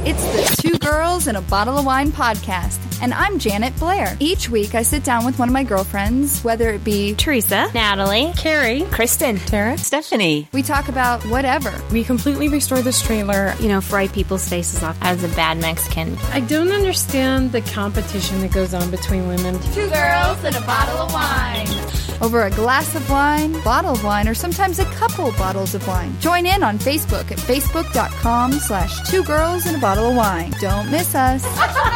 It's the Two Girls and a Bottle of Wine podcast, and I'm Janet Blair. Each week I sit down with one of my girlfriends, whether it be Teresa, Natalie, Carrie, Kristen, Tara, Stephanie. We talk about whatever. We completely restore this trailer. Fry people's faces off as a bad Mexican. I don't understand the competition that goes on between women. Two girls and a bottle of wine. Over a glass of wine, bottle of wine, or sometimes a couple bottles of wine. Join in on Facebook at facebook.com/2girlsandabottle-of-wine. Don't miss us.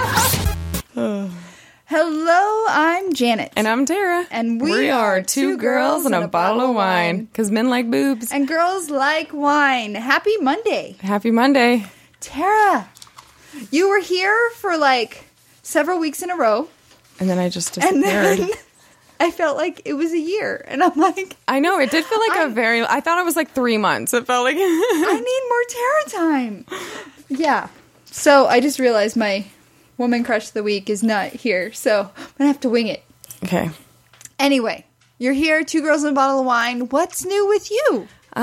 Hello, I'm Janet. And I'm Tara. And we are two girls and a bottle of wine. Because men like boobs. And girls like wine. Happy Monday. Happy Monday. Tara, you were here for several weeks in a row. And then I just And disappeared. then I felt like it was a year. And I'm like... I know, it did feel like I thought it was 3 months. It felt like... I need more Tara time. Yeah. So I just realized my woman crush of the week is not here. So I'm going to have to wing it. Okay. Anyway, you're here, two girls and a bottle of wine. What's new with you?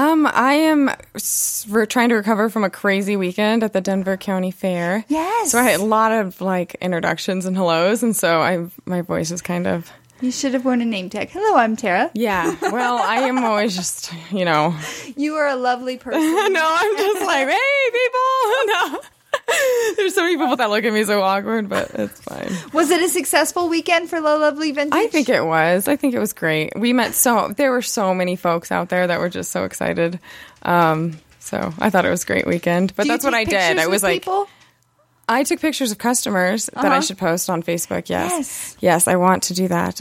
We're trying to recover from a crazy weekend at the Denver County Fair. Yes. So I had a lot of introductions and hellos, and so my voice is kind of... You should have worn a name tag. Hello, I'm Tara. Yeah. Well, I am always just, You are a lovely person. No, I'm just hey, people. No. There's so many people that look at me so awkward, but it's fine. Was it a successful weekend for La Lovely Vintage? I think it was. I think it was great. There were so many folks out there that were just so excited. So I thought it was a great weekend. But that's what I did. I was people? I took pictures of customers that I should post on Facebook. Yes. Yes, I want to do that.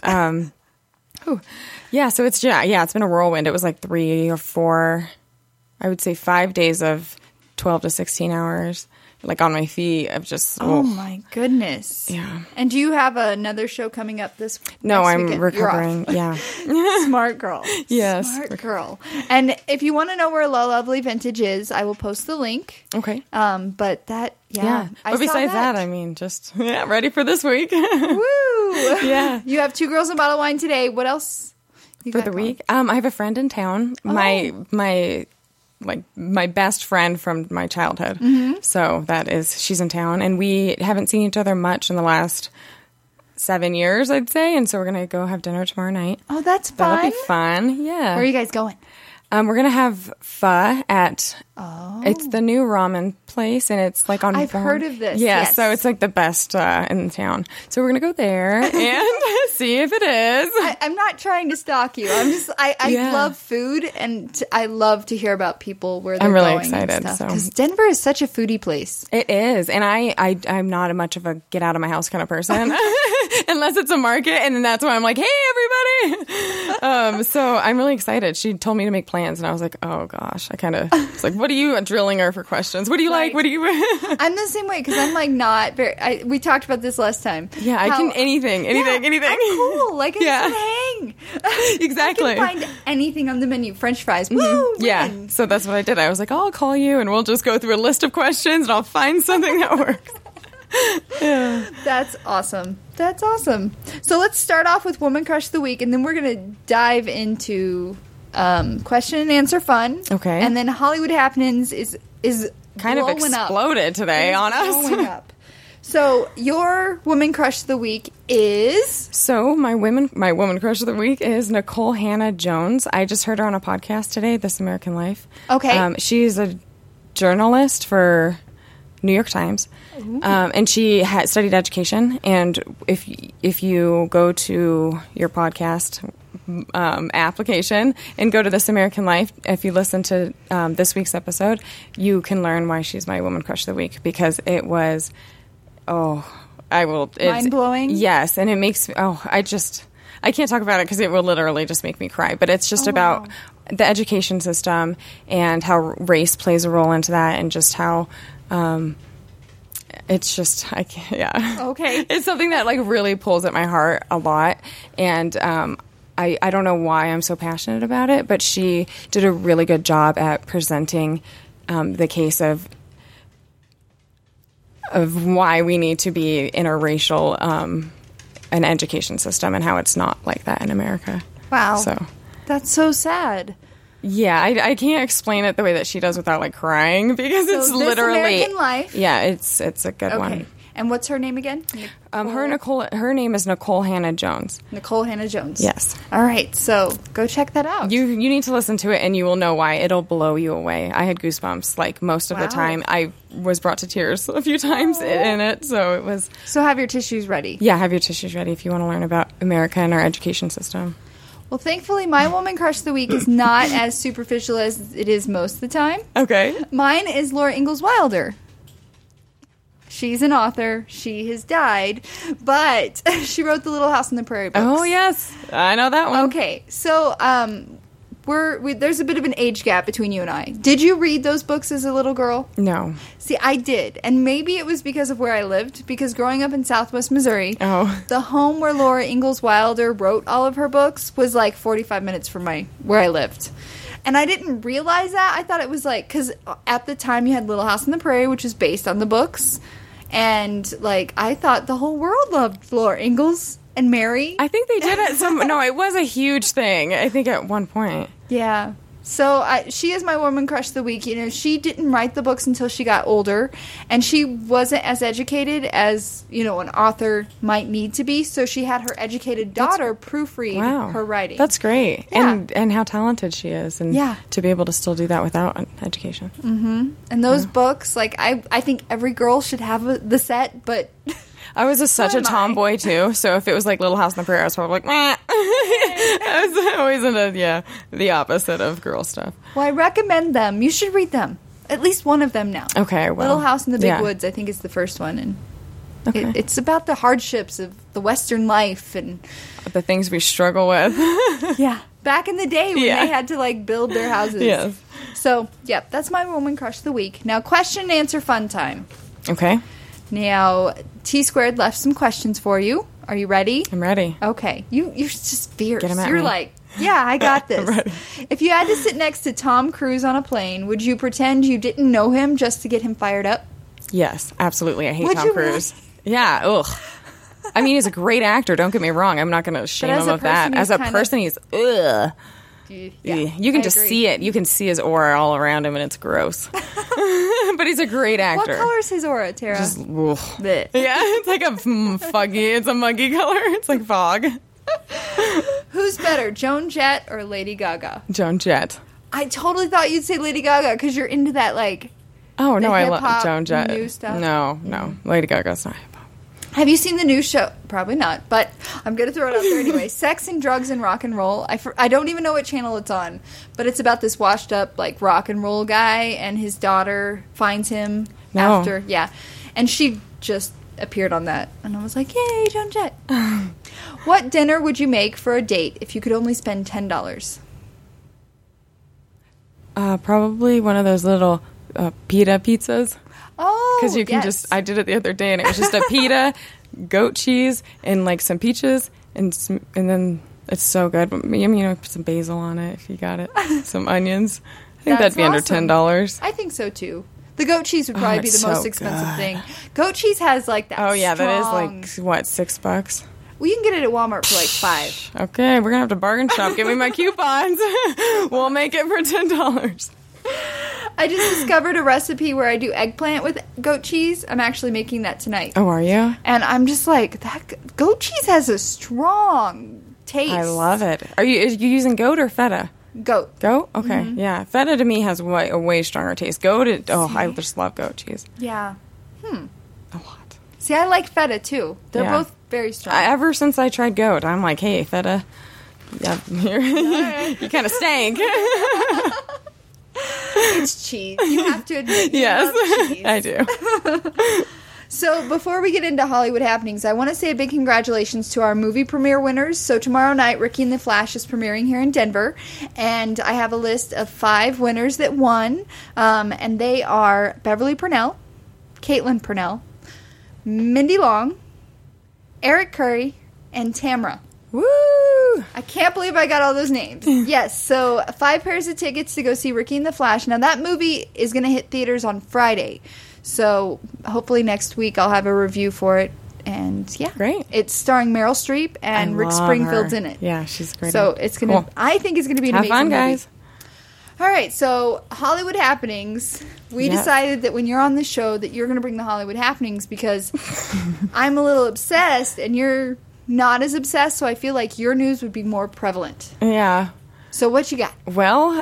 Yeah, so it's been a whirlwind. It was 3 or 4, I would say 5 days of 12 to 16 hours, on my feet of just... Oh, my goodness. Yeah. And do you have another show coming up this No, next I'm weekend? recovering. Yeah. Smart girl. Yes. Smart girl. And if you want to know where La Lovely Vintage is, I will post the link. Okay. But that... Yeah. But besides that, just ready for this week. Woo! Yeah. You have two girls and a bottle of wine today. What else for the week? I have a friend in town. My best friend from my childhood. Mm-hmm. So she's in town, and we haven't seen each other much in the last 7 years, I'd say. And so we're gonna go have dinner tomorrow night. Oh, that's fun. That'll be fun. Yeah. Where are you guys going? We're going to have pho at, it's the new ramen place, and it's on... I've heard of this. Yeah, yes. so it's the best in town. So we're going to go there and see if it is. I'm not trying to stalk you. I'm just, I love food, and I love to hear about people where they're going. I'm really excited. Because Denver is such a foodie place. It is, and I'm not much of a get out of my house kind of person, unless it's a market, and then that's when I'm hey, everybody! So I'm really excited. She told me to make plans, and I was oh gosh, I kind of was what are you drilling her for questions? What do you like? What do you? I'm the same way because I'm not very. We talked about this last time. Yeah, I can anything. I'm cool. I can hang. Exactly. I can find anything on the menu. French fries. Mm-hmm. Woo! Yeah. Win. So that's what I did. I was I'll call you, and we'll just go through a list of questions, and I'll find something that works. Yeah. That's awesome. That's awesome. So let's start off with Woman Crush of the Week, and then we're going to dive into question and answer fun. Okay. And then Hollywood Happenings is kind of exploded today on us. Blowing up. So your Woman Crush of the Week is... So my woman crush of the week is Nicole Hannah-Jones. I just heard her on a podcast today, This American Life. Okay. She's a journalist for New York Times. And she studied education. And if you go to your podcast application and go to This American Life, if you listen to this week's episode, you can learn why she's my woman crush of the week, because it was mind-blowing. Yes, and it makes I can't talk about it because it will literally just make me cry, but it's just about the education system and how race plays a role into that, and just how it's just okay, it's something that really pulls at my heart a lot. And I don't know why I'm so passionate about it, but she did a really good job at presenting the case of why we need to be interracial an education system, and how it's not like that in America. Wow. So that's so sad. Yeah, I can't explain it the way that she does without like crying because it's This literally American Life. Yeah, it's a good Okay. one. And what's her name again? Her name is Nicole Hannah Jones. Nicole Hannah Jones. Yes. All right, so go check that out. You need to listen to it and you will know why. It'll blow you away. I had goosebumps like most of the Wow. time. I was brought to tears a few times in it, so it was. So have your tissues ready. Yeah, have your tissues ready if you want to learn about America and our education system. Well, thankfully, my woman crush of the week is not as superficial as it is most of the time. Okay. Mine is Laura Ingalls Wilder. She's an author. She has died, but she wrote the Little House on the Prairie books. Oh yes, I know that one. Okay, so there's a bit of an age gap between you and I. Did you read those books as a little girl? No. See, I did, and maybe it was because of where I lived, because growing up in Southwest Missouri, the home where Laura Ingalls Wilder wrote all of her books was like 45 minutes from where I lived. And I didn't realize that. I thought it was like, because at the time you had Little House on the Prairie, which is based on the books, and like I thought the whole world loved Laura Ingalls and Mary. I think they did it no, it was a huge thing, I think, at one point. Yeah. So she is my woman crush of the week. You know, she didn't write the books until she got older, and she wasn't as educated as, you know, an author might need to be. So she had her educated daughter proofread her writing. That's great. Yeah. And how talented she is, and to be able to still do that without an education. Mm-hmm. And those books, like I think every girl should have the set, but I was such a tomboy too, so if it was like Little House on the Prairie, I was probably like, meh. I was always in the opposite of girl stuff. Well, I recommend them. You should read them. At least one of them now. Okay, well. Little House in the Big Woods, I think, is the first one, and it's about the hardships of the Western life and the things we struggle with. Yeah, back in the day when they had to like build their houses. Yes. So, that's my woman crush of the week. Now, question and answer fun time. Okay. Now, T Squared left some questions for you. Are you ready? I'm ready. Okay. You're just fierce. Get 'em at You're me. like, yeah, I got this. I'm ready. If you had to sit next to Tom Cruise on a plane, would you pretend you didn't know him just to get him fired up? Yes, absolutely. I hate Would Tom you Cruise. Yeah, ugh. I mean, he's a great actor. Don't get me wrong. I'm not going to shame him of that. As a person, he's ugh. Yeah, you can just see it. You can see his aura all around him, and it's gross. But he's a great actor. What color is his aura, Tara? Just, Blech. yeah, it's like a foggy. It's a muggy color. It's like fog. Who's better, Joan Jett or Lady Gaga? Joan Jett. I totally thought you'd say Lady Gaga because you're into that, like. Oh no, I love hip-hop Joan Jett. new stuff. No, Lady Gaga's not hip hop. Have you seen the new show? Probably not, but I'm going to throw it out there anyway. Sex and Drugs and Rock and Roll. I don't even know what channel it's on, but it's about this washed up like rock and roll guy, and his daughter finds him after. Yeah, and she just appeared on that, and I was like, yay, Joan Jett. What dinner would you make for a date if you could only spend $10? Probably one of those little pita pizzas. Oh, because you can I did it the other day, and it was just a pita, goat cheese, and like some peaches, and then it's so good. You know, put some basil on it if you got it, some onions. I think that'd be under $10. I think so too. The goat cheese would probably be the most expensive thing. Goat cheese has like that. Oh yeah, strong... that is like what, $6? Well, you can get it at Walmart for like $5. Okay, we're gonna have to bargain shop. Give me my coupons. We'll make it for $10. I just discovered a recipe where I do eggplant with goat cheese. I'm actually making that tonight. Oh, are you? And I'm just like, that goat cheese has a strong taste. I love it. Are you using goat or feta? Goat. Goat? Okay, yeah. Feta to me has a way stronger taste. Goat, I just love goat cheese. Yeah. A lot. See, I like feta too. They're both very strong. Ever since I tried goat, I'm like, hey, feta, you kind of stank. It's cheese. You have to admit. Yes, love cheese. I do. So before we get into Hollywood happenings, I want to say a big congratulations to our movie premiere winners. So tomorrow night, Ricky and the Flash is premiering here in Denver, and I have a list of 5 winners that won, and they are Beverly Purnell, Caitlin Purnell, Mindy Long, Eric Curry, and Tamra. Woo! I can't believe I got all those names. Yes, so 5 pairs of tickets to go see Ricky and the Flash. Now, that movie is going to hit theaters on Friday. So hopefully next week I'll have a review for it. And yeah. Great. It's starring Meryl Streep and Rick Springfield's in it. Yeah, she's great. So it's going to, I think it's going to be an Have amazing fun, guys. movie. All right, so Hollywood happenings. We decided that when you're on the show that you're going to bring the Hollywood happenings because I'm a little obsessed and you're not as obsessed, so I feel like your news would be more prevalent. Yeah. So what you got? Well,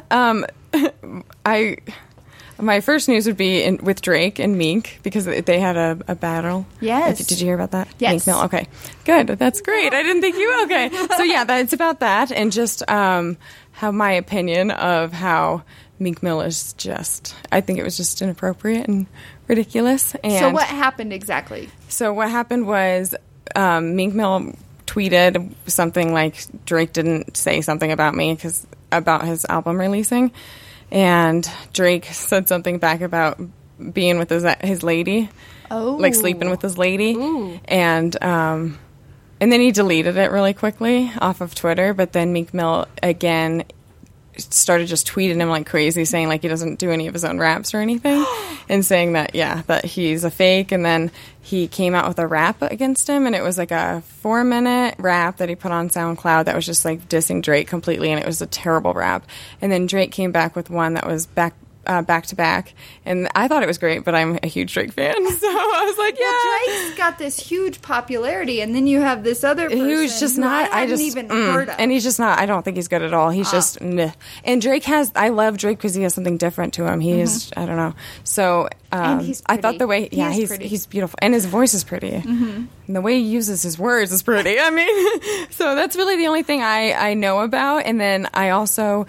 my first news would be with Drake and Meek because they had a battle. Yes. Did you hear about that? Yes. Meek Mill. Okay. Good. That's great. I didn't think you. Okay. So yeah, it's about that and just how my opinion of how Meek Mill is just. I think it was just inappropriate and ridiculous. And so what happened exactly? So what happened was Meek Mill tweeted something like Drake didn't say something about me about his album releasing. And Drake said something back about being with his lady, like sleeping with his lady, and then he deleted it really quickly off of Twitter. But then Meek Mill again started just tweeting him like crazy, saying like he doesn't do any of his own raps or anything, and saying that that he's a fake. And then he came out with a rap against him, and it was like a 4-minute rap that he put on SoundCloud that was just like dissing Drake completely, and it was a terrible rap. And then Drake came back with one that was back to back, and I thought it was great, but I'm a huge Drake fan, so I was like, well, Drake's got this huge popularity, and then you have this other person who's just not. I hadn't even heard of, and he's just not. I don't think he's good at all. He's just. Meh. And Drake I love Drake because he has something different to him. He is. I don't know. So and he's pretty. I thought the way, he's beautiful, and his voice is pretty, and the way he uses his words is pretty. I mean, so that's really the only thing I know about, and then I also.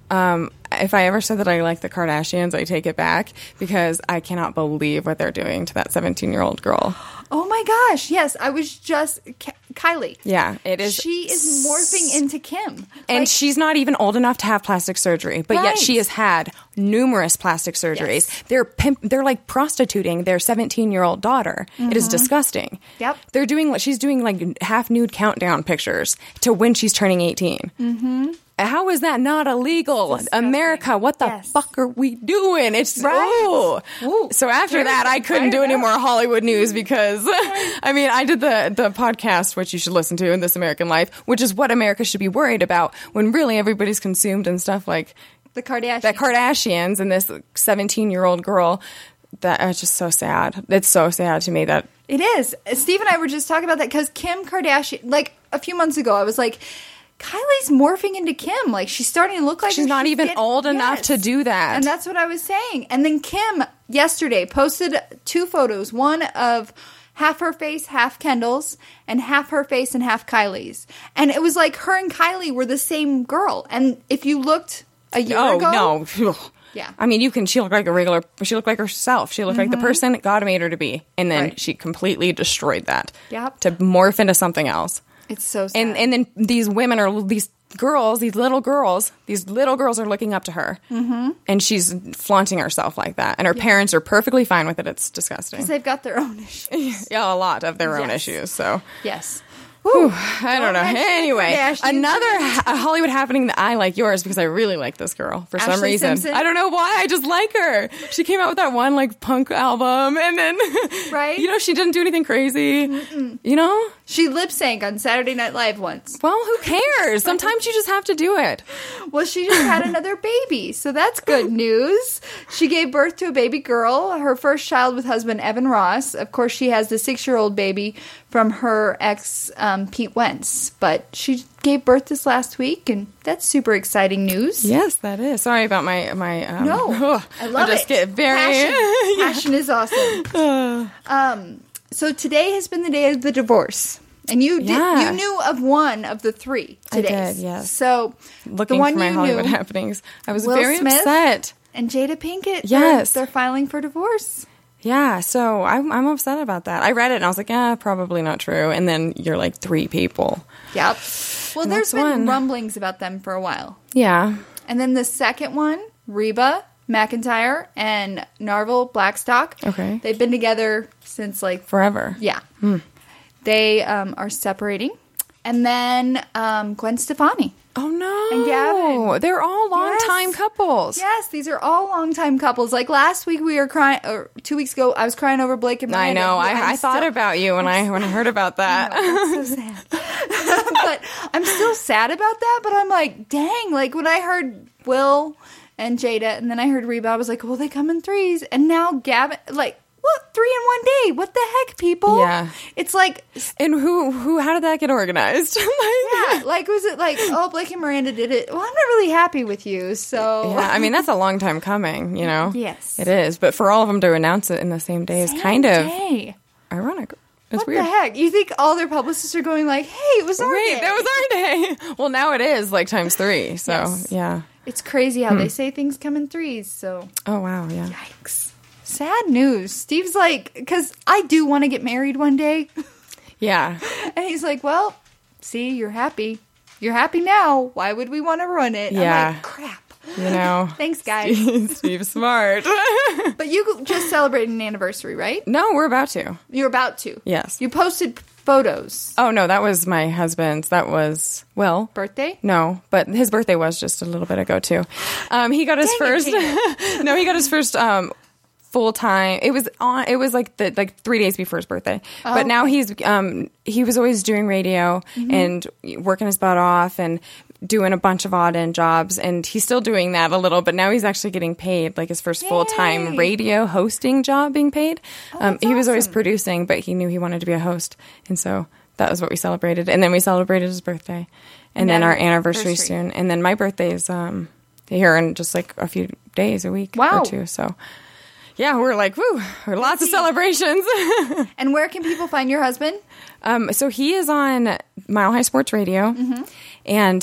If I ever said that I like the Kardashians, I take it back because I cannot believe what they're doing to that 17-year-old girl. Oh my gosh, yes. I was just... Kylie. Yeah, it is. She is morphing into Kim. And she's not even old enough to have plastic surgery, but yet she has had numerous plastic surgeries. Yes. They're like prostituting their 17-year-old daughter. It is disgusting. Yep. She's doing like half-nude countdown pictures to when she's turning 18. Mm-hmm. How is that not illegal? America, what the fuck are we doing? It's right. Ooh. So after that, I couldn't do any more Hollywood news because, I mean, I did the podcast, which you should listen to, in This American Life, which is what America should be worried about when really everybody's consumed in stuff like the Kardashians and this 17-year-old girl. That is just so sad. It's so sad to me that it is. Steve and I were just talking about that because Kim Kardashian, like a few months ago, I was like, Kylie's morphing into Kim. Like, she's starting to look like she's not even old enough to do that. And that's what I was saying. And then Kim, yesterday, posted 2 photos. One of half her face, half Kendall's, and half her face and half Kylie's. And it was like her and Kylie were the same girl. And if you looked a year ago... No. Yeah. I mean, she looked like she looked like herself. She looked like the person God made her to be. And then she completely destroyed that. Yep. To morph into something else. It's so sad. And then these women these little girls are looking up to her. Mm-hmm. And she's flaunting herself like that. And her parents are perfectly fine with it. It's disgusting. Because they've got their own issues. Yeah, a lot of their own issues. So yes. Whew, I don't know. Anyway, another Hollywood happening that I like yours because I really like this girl for some reason. Simpson? I don't know why. I just like her. She came out with that one like punk album, and then she didn't do anything crazy. Mm-mm. She lip sync on Saturday Night Live once. Well, who cares? Sometimes you just have to do it. Well, she just had another baby, so that's good news. She gave birth to a baby girl, her first child with husband Evan Ross. Of course, she has the 6-year-old baby from her ex, Pete Wentz. But she gave birth this last week, and that's super exciting news. Yes, that is. Sorry about my no, I love it. Get very Passion is awesome. So today has been the day of the divorce. And you knew of one of the 3 today. I did, yes. So looking the one for my Hollywood happenings. I was very upset. And Jada Pinkett. Yes. They're filing for divorce. Yeah, so I'm upset about that. I read it and I was like, probably not true. And then you're like 3 people. Yep. Well, there's been rumblings about them for a while. Yeah. And then the second one, Reba McEntire and Narvel Blackstock. Okay. They've been together since like... forever. Yeah. They are separating. And then Gwen Stefani. Oh, no. And Gavin. They're all long-time couples. Yes, these are all long-time couples. Like last week we were crying, or 2 weeks ago, I was crying over Blake and Miranda. I know. I thought about you when I heard about that. I'm so sad. But I'm still sad about that, but I'm like, dang, like when I heard Will and Jada, and then I heard Reba. I was like, well, they come in threes. And now Gavin, like, what? 3 in one day? What the heck, people? Yeah. It's like... And how did that get organized? Yeah, like, was it like, oh, Blake and Miranda did it? Well, I'm not really happy with you, so... Yeah, I mean, that's a long time coming, you know? Yes. It is. But for all of them to announce it in the same day is kind of ironic. It's what weird. the heck? You think all their publicists are going like, hey, it was our day. Wait, that was our day. Well, now it is like times 3. So, Yes. yeah. It's crazy how they say things come in threes, so... Oh, wow, yeah. Yikes. Sad news. Steve's like, because I do want to get married one day. Yeah. And he's like, well, see, you're happy. You're happy now. Why would we want to ruin it? Yeah. I'm like, crap. You know. Thanks, guys. Steve's smart. But you just celebrated an anniversary, right? No, we're about to. You're about to. Yes. You posted photos. Oh, no, that was my husband's. That was, well... Birthday? No, but his birthday was just a little bit ago, too. He got his first... No, he got his first... full time. It was like 3 days before his birthday. Oh, but now he was always doing radio and working his butt off and doing a bunch of odd end jobs, and he's still doing that a little, but now he's actually getting paid, like his first full-time radio hosting job being paid. He was always producing, but he knew he wanted to be a host, and so that was what we celebrated. And then we celebrated his birthday, and then our anniversary soon, and then my birthday is here in just like a few days, a week or two, so... Yeah, we're like, woo, lots of celebrations. And where can people find your husband? So he is on Mile High Sports Radio, and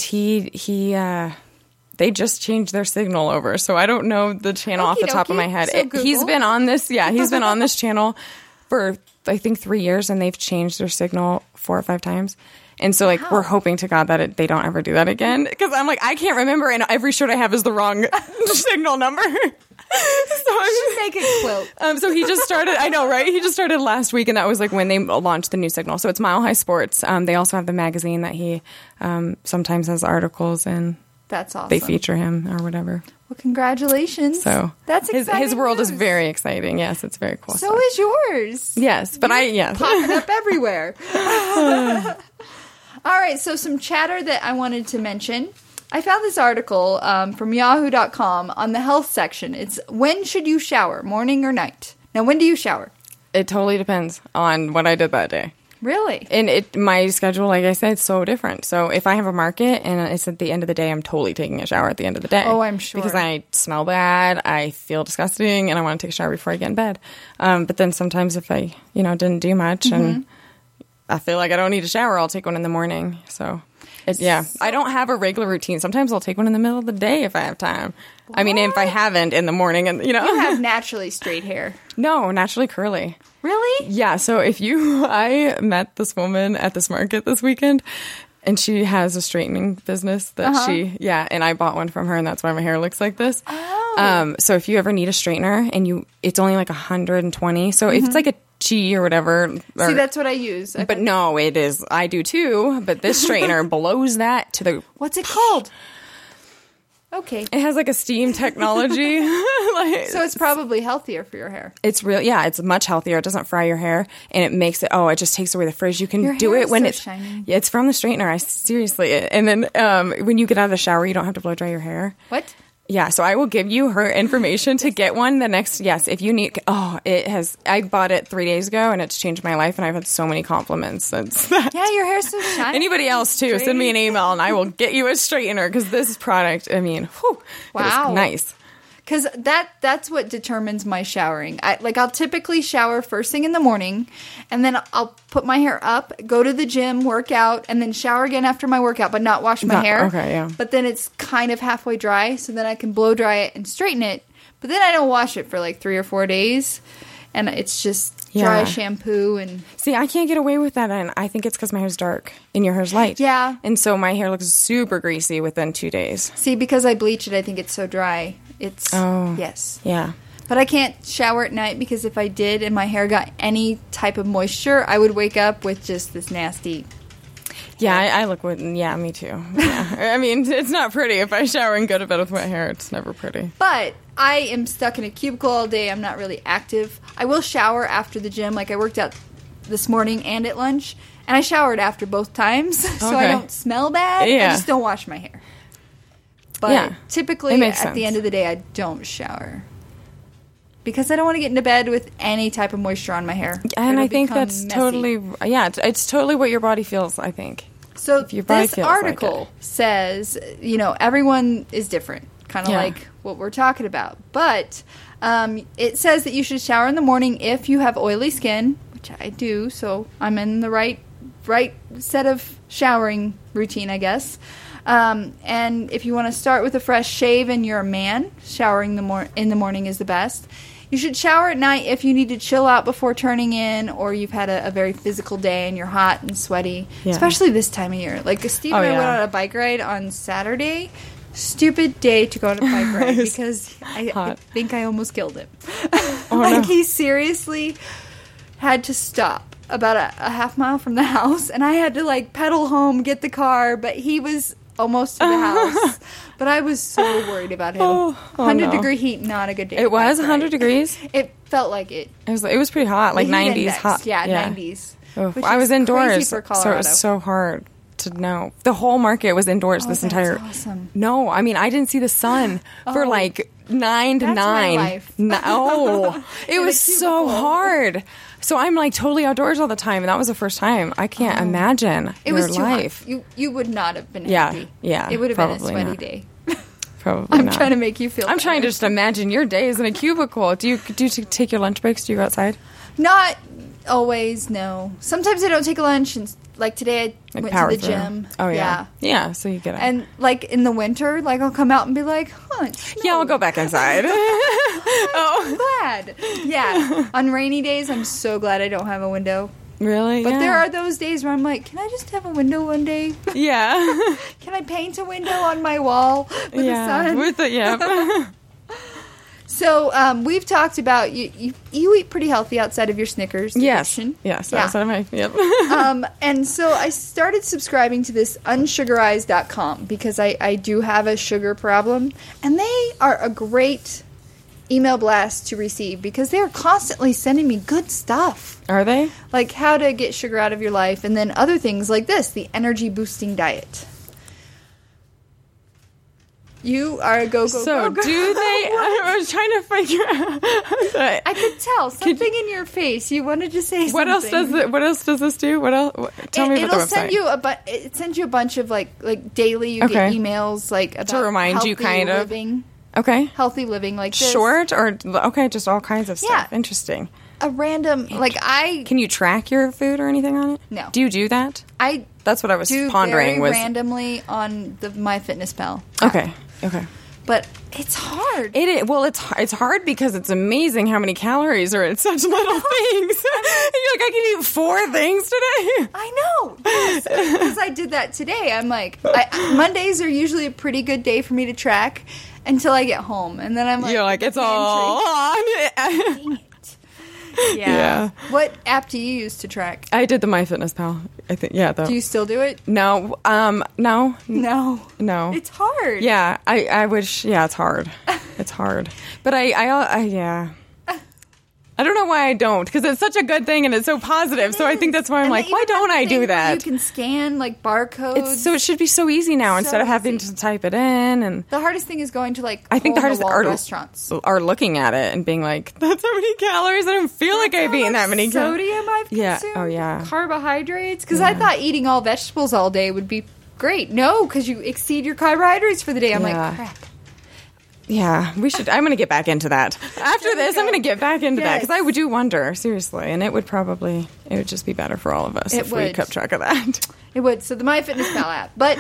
they just changed their signal over. So I don't know the channel off the top of my head. So he's been on this, he's been on this channel for, I think, 3 years, and they've changed their signal 4 or 5 times. And so, like, we're hoping to God that they don't ever do that again. Because I'm like, I can't remember, and every shirt I have is the wrong signal number. So I should make a quilt. So he just started, I know, right? He just started last week, and that was like when they launched the new signal. So it's Mile High Sports. They also have the magazine that he sometimes has articles in. That's awesome. They feature him or whatever. Well, congratulations. So that's exciting. His world news. is very exciting. Yes, it's very cool. So is yours. Yes, but popping up everywhere. All right, so some chatter that I wanted to mention. I found this article from Yahoo.com on the health section. It's when should you shower, morning or night? Now, when do you shower? It totally depends on what I did that day. Really? And my schedule, like I said, is so different. So if I have a market and it's at the end of the day, I'm totally taking a shower at the end of the day. Oh, I'm sure. Because I smell bad, I feel disgusting, and I want to take a shower before I get in bed. But then sometimes if I, didn't do much and I feel like I don't need a shower, I'll take one in the morning. So... I don't have a regular routine. Sometimes I'll take one in the middle of the day if I have time. What? I mean, if I haven't in the morning, and You have naturally straight hair. No, naturally curly. Really? Yeah. So I met this woman at this market this weekend, and she has a straightening business that and I bought one from her, and that's why my hair looks like this. Oh. So if you ever need a straightener, and it's only like 120. So if it's like a Chi or whatever. See, that's what I use. But no, it is. I do too. But this straightener blows that to the... What's it called? Okay. It has like a steam technology. So it's probably healthier for your hair. It's real. Yeah, it's much healthier. It doesn't fry your hair, and it makes it. Oh, it just takes away the frizz. You can your do hair it when is it's so shiny. Yeah, it's from the straightener. I seriously. And then when you get out of the shower, you don't have to blow dry your hair. What? Yeah, so I will give you her information to get one the next, if you need, I bought it 3 days ago and it's changed my life and I've had so many compliments since that. Yeah, your hair's so shiny. Anybody else too, send me an email and I will get you a straightener because this product, I mean, it is nice. Because that's what determines my showering. I'll typically shower first thing in the morning, and then I'll put my hair up, go to the gym, work out, and then shower again after my workout, but not wash my hair. Okay, yeah. But then it's kind of halfway dry, so then I can blow dry it and straighten it. But then I don't wash it for like 3 or 4 days, and it's just dry shampoo and... See, I can't get away with that, and I think it's because my hair's dark and your hair's light. Yeah. And so my hair looks super greasy within 2 days. See, because I bleach it, I think it's so dry. It's... Oh. Yes. Yeah. But I can't shower at night because if I did and my hair got any type of moisture, I would wake up with just this nasty... Yeah, I look with... Yeah, me too. Yeah. I mean, it's not pretty. If I shower and go to bed with wet hair, it's never pretty. But I am stuck in a cubicle all day. I'm not really active. I will shower after the gym. Like, I worked out this morning and at lunch, and I showered after both times, so I don't smell bad. Yeah. I just don't wash my hair. But typically it makes at sense. the end of the day, I don't shower. Because I don't want to get into bed with any type of moisture on my hair. And It'll I think become that's messy. totally, it's totally what your body feels, I think. So if your body this feels like article it. says, everyone is different, kind of like what we're talking about. But it says that you should shower in the morning if you have oily skin, which I do, so I'm in the right set of showering routine, I guess. And if you want to start with a fresh shave and you're a man, showering in the morning is the best. You should shower at night if you need to chill out before turning in, or you've had a very physical day and you're hot and sweaty, especially this time of year. Like Steve and I went on a bike ride on Saturday. Stupid day to go on a bike ride because I think I almost killed him. He seriously had to stop about a half mile from the house, and I had to pedal home, get the car, but he was almost to the house. But I was so worried about him. 100-degree heat, not a good day. It was 100 degrees? It felt like it. It was pretty hot, like 90s index, hot. Yeah, 90s. I was indoors, for so it was so hard to know. The whole market was indoors this entire... awesome. No, I mean, I didn't see the sun for 9 to That's 9. my life. No. It was so hard. So I'm totally outdoors all the time, and that was the first time. I can't imagine It was too life. hot. You would not have been happy. Yeah. It would have been a probably sweaty not. day. Probably I'm not. trying to make you feel I'm trying to better. just imagine your days in a cubicle. Do you take your lunch breaks? Do you go outside? Not always, no. Sometimes I don't take a lunch, and like today I went to power the through. gym. Oh, yeah. Yeah, so you get it. And in the winter, I'll come out and be like, it's Yeah, I'll go back inside. I'm glad. Yeah. On rainy days, I'm so glad I don't have a window. Really? But Yeah. there are those days where I'm like, can I just have a window one day? Yeah. Can I paint a window on my wall with the sun? With the, yeah. So we've talked about you eat pretty healthy outside of your Snickers. Yes. addiction. Yes. Yeah. Outside of my, yep. And so I started subscribing to this unsugarize.com because I do have a sugar problem. And they are a great email blast to receive because they are constantly sending me good stuff. Are they? Like how to get sugar out of your life, and then other things like this, the energy boosting diet. You are a go. So do they? I was trying to figure out. I could tell something in your face. You wanted to say What something. What else does this do? What else? Tell me about the It'll website. it sends you a bunch of like daily. You get emails about to remind you, healthy kind of. living, Okay. healthy living, like this. Short or okay, just all kinds of stuff. Yeah. Interesting. A random Can you track your food or anything on it? No. Do you do that? I That's what I was do pondering. very Was randomly on the MyFitnessPal app. Okay. But it's hard. It's hard because it's amazing how many calories are in such little things. You're like, I can eat 4 things today. I know. Yes. Because I did that today. I'm like, Mondays are usually a pretty good day for me to track until I get home. And then I'm like, You're like, it's all on. Dang it. Yeah. What app do you use to track? I did the MyFitnessPal. I think, yeah. Do you still do it? No. No. No. It's hard. Yeah. I wish, yeah, it's hard. It's hard. But yeah. I don't know why I don't, because it's such a good thing and it's so positive. So I think that's why I'm like, why don't I do that? You can scan barcodes. So it should be so easy now instead of having easy. to type it in. And The hardest thing is going to I think the hardest hole-in-the-wall are restaurants. Are looking at it and being like, that's how many calories. I don't feel like I've eaten that many calories. Sodium I've Yeah. consumed. Oh, yeah. Carbohydrates. Because I thought eating all vegetables all day would be great. No, because you exceed your carbohydrates for the day. I'm like, crap. Yeah, we should. I'm going to get back into that. After this, I'm going to get back into that because I would do wonder, seriously. And it would just be better for all of us if we kept track of that. It would. So the MyFitnessPal app. But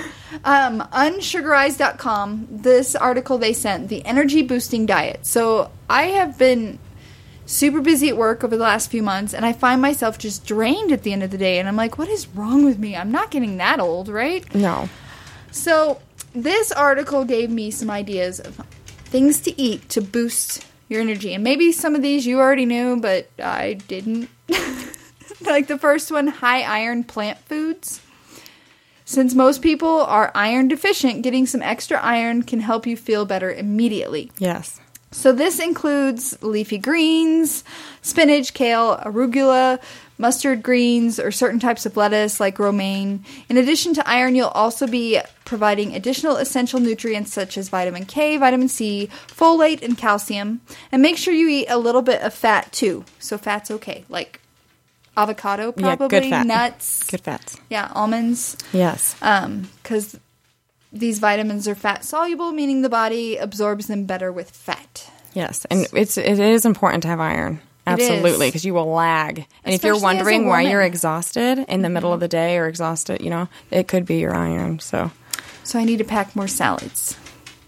unsugarize.com, this article they sent, the energy boosting diet. So I have been super busy at work over the last few months, and I find myself just drained at the end of the day. And I'm like, what is wrong with me? I'm not getting that old, right? No. So this article gave me some ideas of things to eat to boost your energy. And maybe some of these you already knew, but I didn't. Like the first one, high iron plant foods. Since most people are iron deficient, getting some extra iron can help you feel better immediately. Yes. So this includes leafy greens, spinach, kale, arugula, mustard greens, or certain types of lettuce like romaine. In addition to iron, you'll also be providing additional essential nutrients such as vitamin K, vitamin C, folate, and calcium. And make sure you eat a little bit of fat too. So fat's okay, like avocado probably, good fat. nuts. Good fats. Yeah, almonds. Yes. Because these vitamins are fat soluble, meaning the body absorbs them better with fat. Yes, and it is important to have iron. Absolutely, because you will lag. And if you're wondering why you're exhausted in the middle of the day or exhausted, it could be your iron. So I need to pack more salads.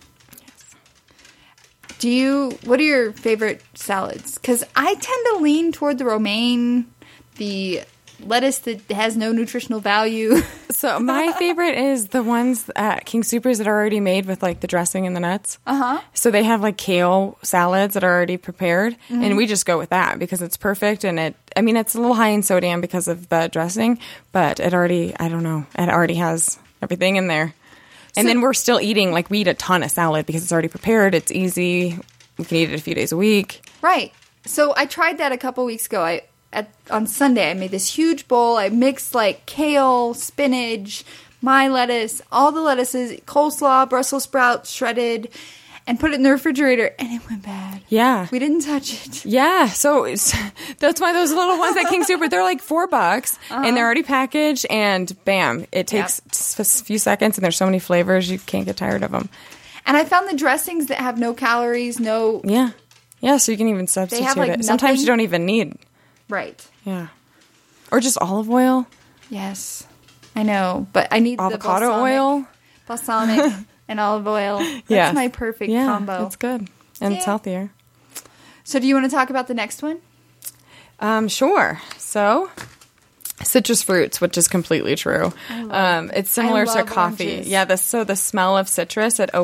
Yes. What are your favorite salads? Because I tend to lean toward the romaine, the lettuce that has no nutritional value. So my favorite is the ones at King Soopers that are already made with like the dressing and the nuts. So they have like kale salads that are already prepared, and we just go with that because it's perfect. And it's a little high in sodium because of the dressing, but it already has everything in there. And then we're still eating, like we eat a ton of salad because it's already prepared. It's easy. We can eat it a few days a week. Right. So I tried that a couple weeks ago. On Sunday, I made this huge bowl. I mixed like kale, spinach, my lettuce, all the lettuces, coleslaw, Brussels sprouts, shredded, and put it in the refrigerator, and it went bad. Yeah. We didn't touch it. Yeah. So that's why those little ones at King Super, they're like $4, and they're already packaged, and bam, it takes a few seconds, and there's so many flavors, you can't get tired of them. And I found the dressings that have no calories, no... Yeah. Yeah, so you can even substitute have, like, it. Sometimes nothing. you don't even need... Right. Yeah. Or just olive oil. Yes. I know, but I need avocado oil. Balsamic and olive oil. That's my perfect combo. It's good. And it's healthier. So do you want to talk about the next one? Sure. So, citrus fruits, which is completely true. It's similar to coffee. Oranges. Yeah, the smell of citrus, it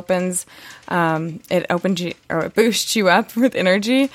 boosts you up with energy.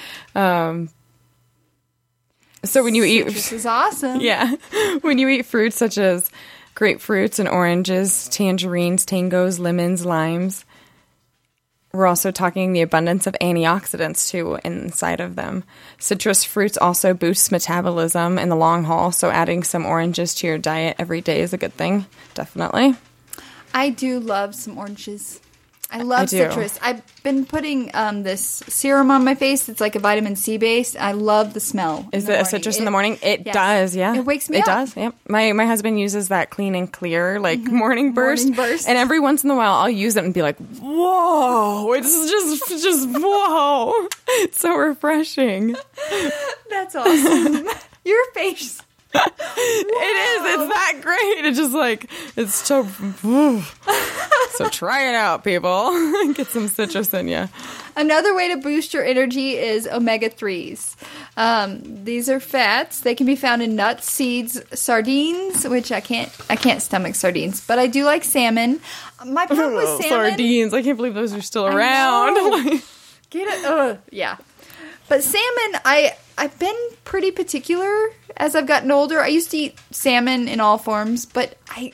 So when you eat... This is awesome. Yeah. When you eat fruits such as grapefruits and oranges, tangerines, tangos, lemons, limes, we're also talking the abundance of antioxidants, too, inside of them. Citrus fruits also boosts metabolism in the long haul, so adding some oranges to your diet every day is a good thing. Definitely. I do love some oranges. I love citrus. I've been putting this serum on my face. It's like a vitamin C base. I love the smell. Is it a citrus in the morning? It does, yeah. It wakes me up. It does, yep. My husband uses that Clean and Clear, like morning burst. And every once in a while, I'll use it and be like, whoa, it's just whoa. It's so refreshing. That's awesome. Your face. It is. It's that great. It's just like, it's so... So try it out, people. Get some citrus in you. Another way to boost your energy is omega-3s. These are fats. They can be found in nuts, seeds, sardines, which I can't stomach sardines, but I do like salmon. My problem with salmon... Sardines. I can't believe those are still around. Get it? Yeah. But salmon, I've been pretty particular as I've gotten older. I used to eat salmon in all forms, but I'm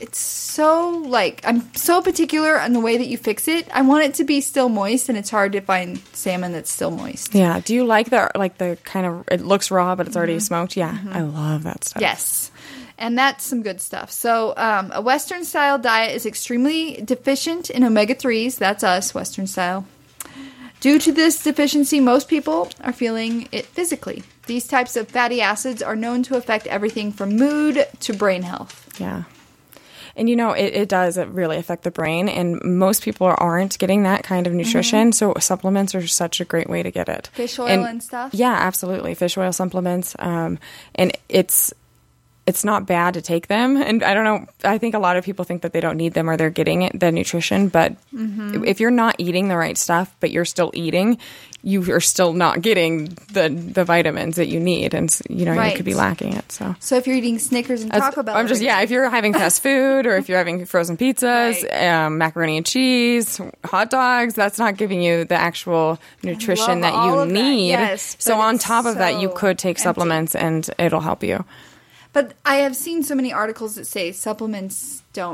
so particular on the way that you fix it. I want it to be still moist, and it's hard to find salmon that's still moist. Yeah. Do you like the kind of, it looks raw, but it's already smoked? Yeah. I love that stuff. Yes. And that's some good stuff. So a Western-style diet is extremely deficient in omega-3s. That's us, Western-style. Due to this deficiency, most people are feeling it physically. These types of fatty acids are known to affect everything from mood to brain health. Yeah. And it does really affect the brain, and most people aren't getting that kind of nutrition, so supplements are such a great way to get it. Fish oil and stuff? Yeah, absolutely. Fish oil supplements. And it's not bad to take them. And I don't know, I think a lot of people think that they don't need them or they're getting the nutrition, but if you're not eating the right stuff, but you're still eating, you are still not getting the vitamins that you need. And, you could be lacking it. So if you're eating Snickers and Taco Bell. if you're having fast food or if you're having frozen pizzas, macaroni and cheese, hot dogs, that's not giving you the actual nutrition that you need. Yes, so on top of that, you could take supplements and it'll help you. But I have seen so many articles that say supplements don't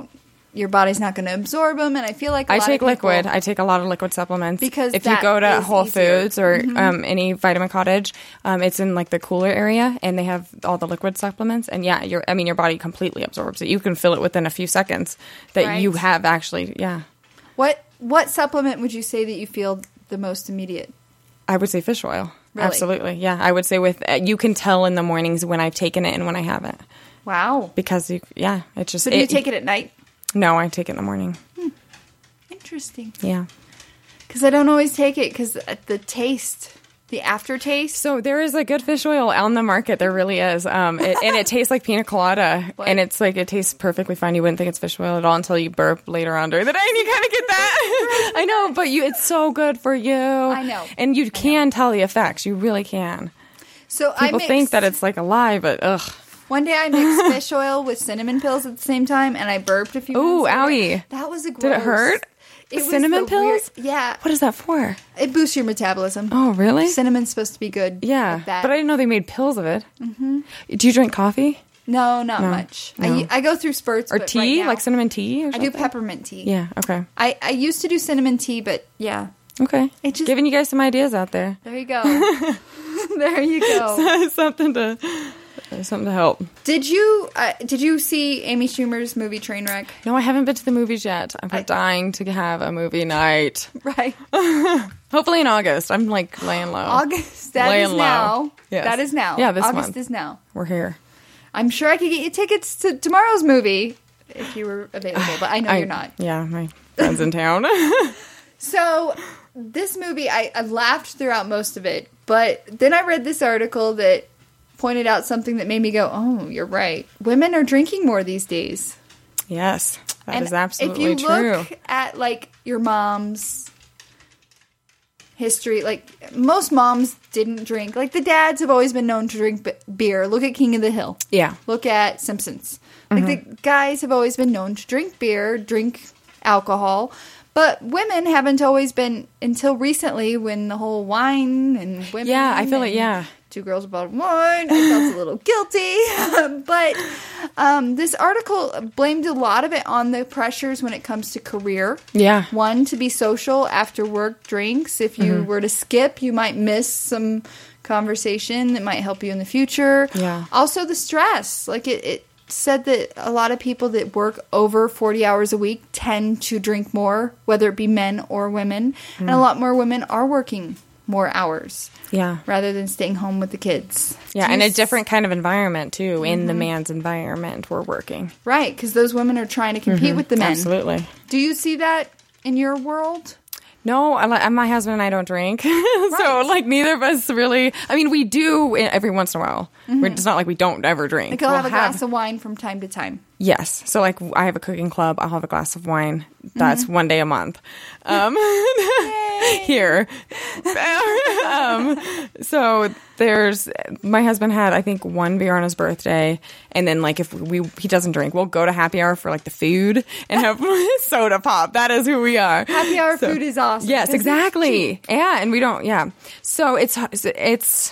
your body's not going to absorb them. And I feel like I take liquid. I take a lot of liquid supplements. Because if you go to Whole easier. Foods or any Vitamin Cottage, it's in like the cooler area, and they have all the liquid supplements. And yeah, your body completely absorbs it. You can feel it within a few seconds that you have actually. Yeah. What supplement would you say that you feel the most immediate? I would say fish oil. Really? Absolutely. Yeah, I would say you can tell in the mornings when I've taken it and when I haven't. Wow. Because it's just. So do you take it at night? No, I take it in the morning. Interesting. Yeah. Because I don't always take it because the taste, the aftertaste. So there is a good fish oil on the market. There really is. And it tastes like pina colada. What? And it's like, it tastes perfectly fine. You wouldn't think it's fish oil at all until you burp later on during the day and you kind of get that. I know, but it's so good for you. I know. And you can tell the effects. You really can. So People think that it's like a lie, but ugh. One day I mixed fish oil with cinnamon pills at the same time, and I burped a few minutes later. Owie. That was a gross. Did it hurt? Cinnamon pills? Yeah. What is that for? It boosts your metabolism. Oh, really? Cinnamon's supposed to be good. Yeah. Like that. But I didn't know they made pills of it. Mm-hmm. Do you drink coffee? No, not much. No. I go through spurts. Or but tea? right now, Like cinnamon tea? Or I something? do peppermint tea. Yeah, okay. I used to do cinnamon tea, but yeah. Okay. It just- Giving you guys some ideas out there. There you go. There you go. something to help. Did you see Amy Schumer's movie Trainwreck? No, I haven't been to the movies yet. I'm dying to have a movie night. Right. Hopefully in August. I'm like laying low. August. That Laying is low. now. Yes. That is now. Yeah, this August month. is now. We're here. I'm sure I could get you tickets to tomorrow's movie if you were available, but I know you're not. Yeah, my friend's in town. So this movie, I laughed throughout most of it, but then I read this article that pointed out something that made me go, oh, you're right. Women are drinking more these days. Yes, that is absolutely if you true. look at, like, your mom's history, like, most moms didn't drink. Like, the dads have always been known to drink beer. Look at King of the Hill. Yeah. Look at Simpsons. Like, the guys have always been known to drink beer, drink alcohol. But women haven't always been, until recently, when the whole wine and women. Yeah, I feel like, yeah. 2 girls, a bottle of wine. I felt a little guilty. But this article blamed a lot of it on the pressures when it comes to career. Yeah. One, to be social after work drinks. If you were to skip, you might miss some conversation that might help you in the future. Yeah. Also, the stress. Like, it said that a lot of people that work over 40 hours a week tend to drink more, whether it be men or women. And a lot more women are working more hours. Yeah. Rather than staying home with the kids. Yeah, and a different kind of environment, too. In the man's environment, we're working. Right, because those women are trying to compete with the men. Absolutely. Do you see that in your world? No, my husband and I don't drink. So, like, neither of us really... I mean, we do every once in a while. It's not like we don't ever drink. Like, I'll have a glass of wine from time to time. Yes. So, like, I have a cooking club. I'll have a glass of wine. That's one day a month. Here. So, my husband had, I think, 1 beer on his birthday. And then, like, if he doesn't drink, we'll go to happy hour for, like, the food and have soda pop. That is who we are. Happy hour food is awesome. Yes, exactly. Yeah, and we don't, yeah. So, it's...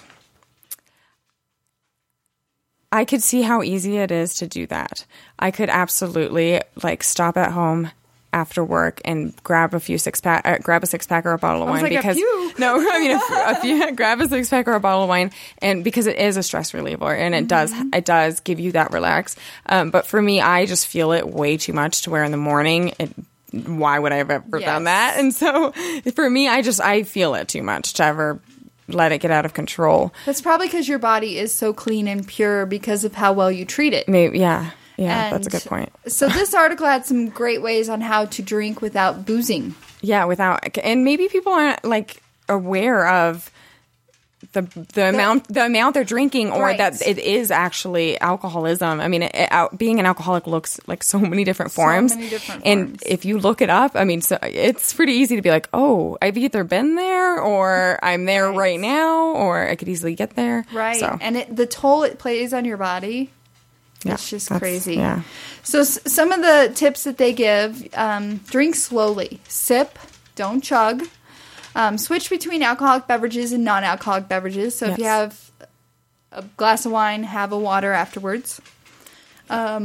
I could see how easy it is to do that. I could absolutely, like, stop at home after work and grab a few grab a 6-pack or a bottle of wine. Like because a few. No, I mean a few. Grab a 6-pack or a bottle of wine, and because it is a stress reliever, and it does give you that relax. But for me, I just feel it way too much to where in the morning why would I have ever done that? And so for me, I feel it too much to ever let it get out of control. That's probably because your body is so clean and pure because of how well you treat it. Maybe, yeah. Yeah, And that's a good point. So this article had some great ways on how to drink without boozing. Yeah, and maybe people aren't, like, aware of the amount they're drinking, or Right. that it is actually alcoholism. I mean, being an alcoholic looks like so many different forms. many different and forms. if you look it up, I mean, so it's pretty easy to be like, oh, I've either been there, or I'm there right now, or I could easily get there. Right. So, And the toll it plays on your body, it's just crazy. Yeah. So some of the tips that they give, drink slowly. Sip, don't chug. Switch between alcoholic beverages and non-alcoholic beverages. So if you have a glass of wine, have a water afterwards.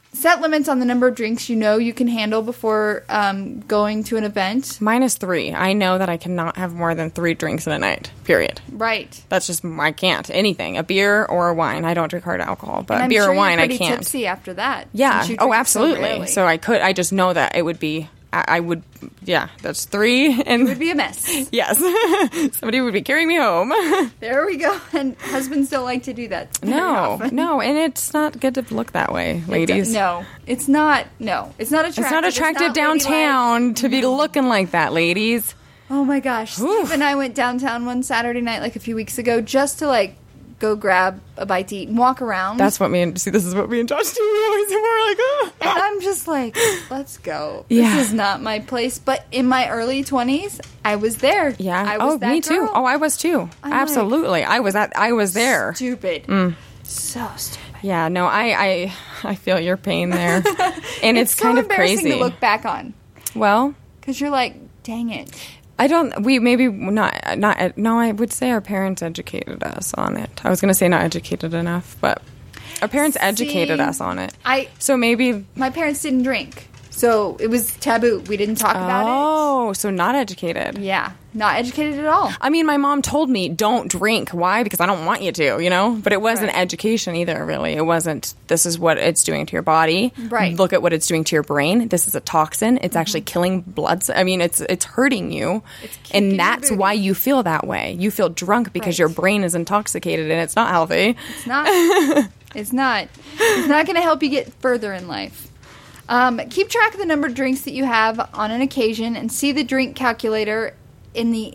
set limits on the number of drinks you can handle before going to an event. Mine is 3. I know that I cannot have more than 3 drinks in a night, period. Right. That's just, I can't. Anything. A beer or a wine. I don't drink hard alcohol, but And beer I'm or wine, you're I pretty can't. tipsy after that. Yeah. since you Oh, drink so absolutely. rarely. So I just know that it would be, I would, yeah, that's 3. And It would be a mess. yes. Somebody would be carrying me home. There we go. And husbands don't like to do that. very No, often. no. And it's not good to look that way, ladies. No, it's not. No, it's not attractive. It's not attractive It's not downtown to be looking like that, ladies. Oh my gosh. Steve and I went downtown one Saturday night, like a few weeks ago, just to like go grab a bite to eat and walk around. This is what me and Josh do. We always we're like, oh. And I'm just like, let's go. Yeah. This is not my place. But in my early 20s, I was there. Yeah. I was that me too. girl. Oh, I was too. I'm Absolutely. I was there. Stupid. So stupid. Yeah, no, I feel your pain there. And it's so kind of embarrassing crazy. to look back on. Well, Because you're like, dang it. I would say our parents educated us on it. I was going to say not educated enough, but our parents educated us on it. So maybe My parents didn't drink. So it was taboo. We didn't talk about Oh, so not educated. it. Yeah. Not educated at all. I mean, my mom told me, don't drink. Why? Because I don't want you to, you know? But it wasn't Right. education either, really. It wasn't, this is what it's doing to your body. Right. Look at what it's doing to your brain. This is a toxin. It's actually killing blood. I mean, it's hurting you. keeping And you that's moving. why you feel that way. You feel drunk because Right. your brain is intoxicated and it's not healthy. It's not. It's not. It's not going to help you get further in life. Keep track of the number of drinks that you have on an occasion and see the drink calculator in the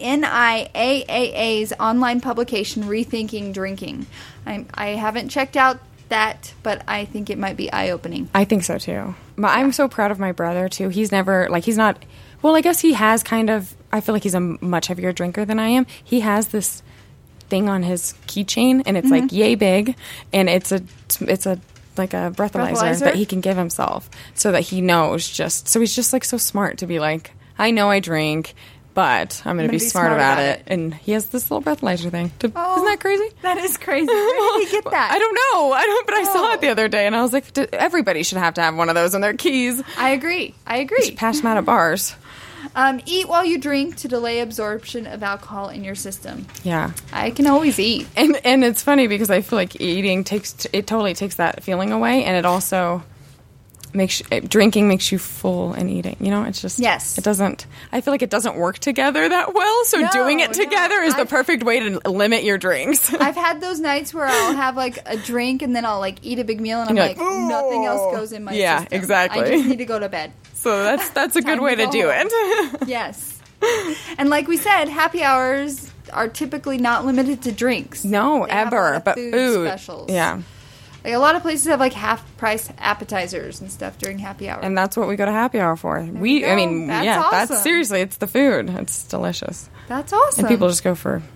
NIAAA's online publication, Rethinking Drinking. I haven't checked out that, but I think it might be eye-opening. I think so too. I'm so proud of my brother too. He's never, like, he's not, well, I guess he has kind of, I feel like he's a much heavier drinker than I am. He has this thing on his keychain and it's like yay big, and it's a like a breathalyzer that he can give himself so that he knows so he's just like so smart to be like, I know I drink, but I'm going to be smart about it. And he has this little breathalyzer thing. Isn't that crazy? That is crazy. Where did he get that? I don't know. But I saw it the other day and I was like, everybody should have to have one of those on their keys. I agree. Pass them out at bars. Eat while you drink to delay absorption of alcohol in your system. Yeah. I can always eat. And it's funny because I feel like eating totally takes that feeling away, and it also drinking makes you full and eating. You know, it's just Yes. It doesn't. I feel like it doesn't work together that well. So doing it together is the perfect way to limit your drinks. I've had those nights where I'll have like a drink and then I'll like eat a big meal and I'm you're like, like, "Ooh." nothing else goes in my Yeah, system. exactly. I just need to go to bed. So that's a good Time way to to go do home. it. Yes. And like we said, happy hours are typically not limited to drinks. No, They have a ever. lot of But food specials. Yeah. Like a lot of places have like half price appetizers and stuff during happy hour. And that's what we go to happy hour for. you go. That's That's awesome. seriously, it's the food. It's delicious. That's awesome. And people just go for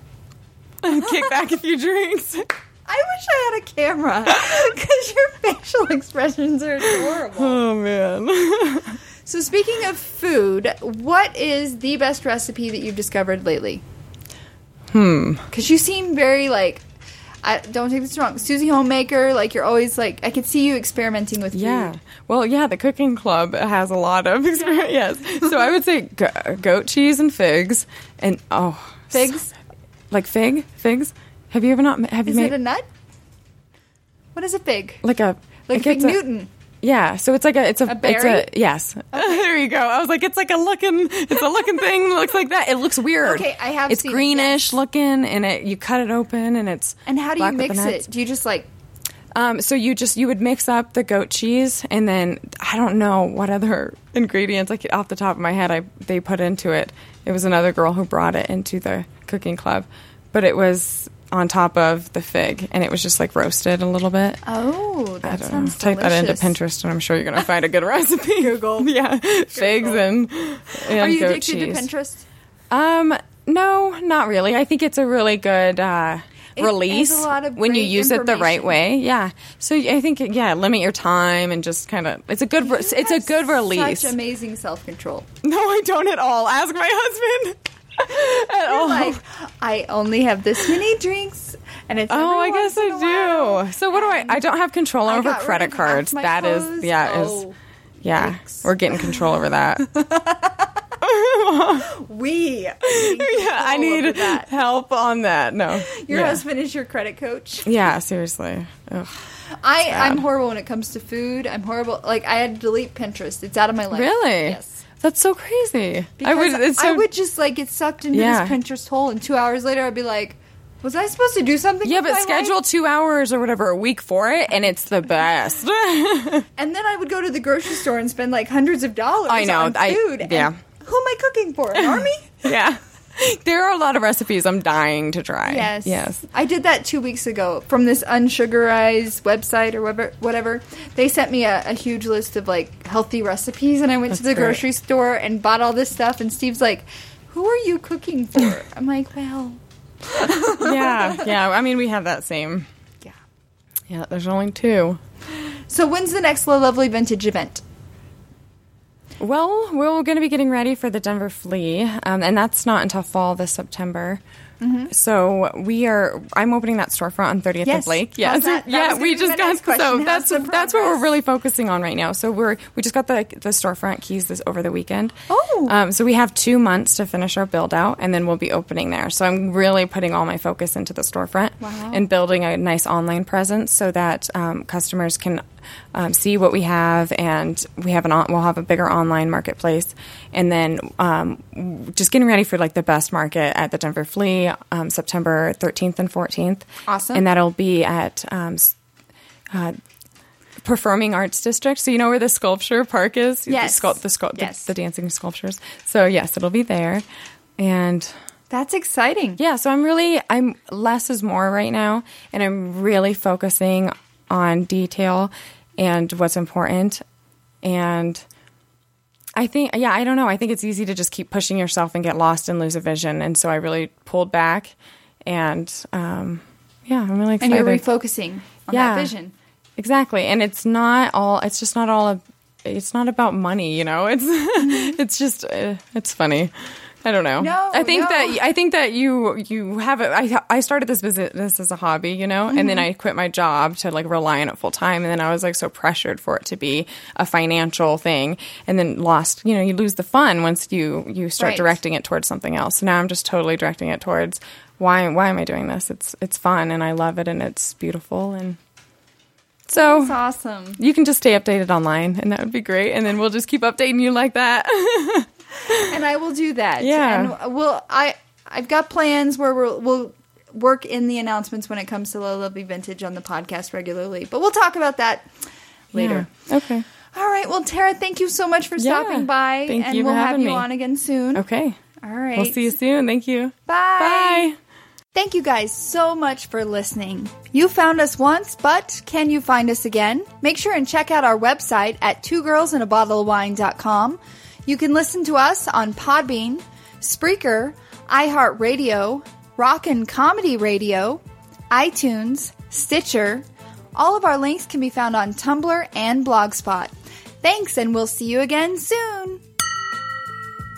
kick back a few drinks. I wish I had a camera because your facial expressions are adorable. Oh man. So speaking of food, what is the best recipe that you've discovered lately? Because you seem very like, I don't take this wrong, Susie Homemaker. Like you're always like, I could see you experimenting with Yeah. food. Well, yeah, the cooking club has a lot of experience. Yes. So I would say goat cheese and figs, and Figs? like figs. Have you ever not? Have you Is made it a nut? What is a fig? like a Like it's Fig Newton. Yeah, so it's like a berry? yes. There you go. I was like, it's a looking thing that looks like that. It looks weird. Okay, I have It's seen it, greenish yes. looking, and you cut it open, and it's And how do you black with the mix nuts. it? Do you just like, So you would mix up the goat cheese, and then I don't know what other ingredients, like off the top of my head, they put into it. It was another girl who brought it into the cooking club, but it was on top of the fig, and it was just like roasted a little bit. oh, that I don't know. sounds Type that into delicious. Pinterest, and I'm sure you're going to find a good recipe. Google, yeah, figs and Are you goat addicted cheese. to Pinterest? No, not really. I think it's a really good release has a lot of when you great use it the right information. way. Yeah. So I think limit your time and just kind of it's a good release. Such amazing self-control. No, I don't at all. Ask my husband. At all. Like, I only have this many drinks And it's I guess I do. So what do I don't have control over credit cards. That is, Yikes. we're getting control over that. I need help on that. No. Your husband is your credit coach? Yeah, seriously. Ugh, I'm horrible when it comes to food. I'm horrible. Like, I had to delete Pinterest. It's out of my life. Really? Yes. That's so crazy. Because I would just, like, get sucked into this Pinterest hole, and 2 hours later I'd be like, was I supposed to do something? Yeah, but schedule 2 hours or whatever a week for it, and it's the best. And then I would go to the grocery store and spend, like, hundreds of dollars on food. Yeah. Who am I cooking for? An army? Yeah. There are a lot of recipes I'm dying to try. Yes. I did that 2 weeks ago from this Unsugarized website or whatever. They sent me a huge list of, like, healthy recipes, and I went to the grocery store and bought all this stuff, and Steve's like, who are you cooking for? I'm like, well... Yeah. I mean, we have that same. Yeah, there's only 2. So when's the next Lovely Vintage event? Well, we're going to be getting ready for the Denver Flea, and that's not until fall this September. Mm-hmm. So I'm opening that storefront on 30th and Blake. Yes. We just got, so that's what we're really focusing on right now. So we just got the storefront keys over the weekend. Oh. So we have 2 months to finish our build out, and then we'll be opening there. So I'm really putting all my focus into the storefront and building a nice online presence so that customers can see what we have, and we'll have a bigger online marketplace, and then just getting ready for like the best market at the Denver Flea, September 13th and 14th. Awesome. And that'll be at Performing Arts District. So you know where the sculpture park is? Yes. The dancing sculptures. So yes, it'll be there. And that's exciting. Yeah, so I'm less is more right now, and I'm really focusing on detail and what's important. And I think, I don't know. I think it's easy to just keep pushing yourself and get lost and lose a vision. And so I really pulled back, and I'm really excited. And you're refocusing on that vision. Exactly. And it's not about money, you know. It's just it's funny. I don't know. I think that you have it. I started this business as a hobby, you know, and then I quit my job to like rely on it full time, and then I was like so pressured for it to be a financial thing, and then lost. You know, you lose the fun once you start directing it towards something else. So now I'm just totally directing it towards why am I doing this? It's fun, and I love it, and it's beautiful, and so that's awesome. You can just stay updated online, and that would be great, and then we'll just keep updating you like that. And I will do that. Yeah. And I've got plans where we'll work in the announcements when it comes to Lovely Vintage on the podcast regularly. But we'll talk about that later. Yeah. Okay. All right. Well, Tara, thank you so much for stopping by. Thank you for having me. And we'll have you on again soon. Okay. All right. We'll see you soon. Thank you. Bye. Bye. Thank you guys so much for listening. You found us once, but can you find us again? Make sure and check out our website at twogirlsinabottleofwine.com. You can listen to us on Podbean, Spreaker, iHeartRadio, Rockin' Comedy Radio, iTunes, Stitcher. All of our links can be found on Tumblr and Blogspot. Thanks, and we'll see you again soon.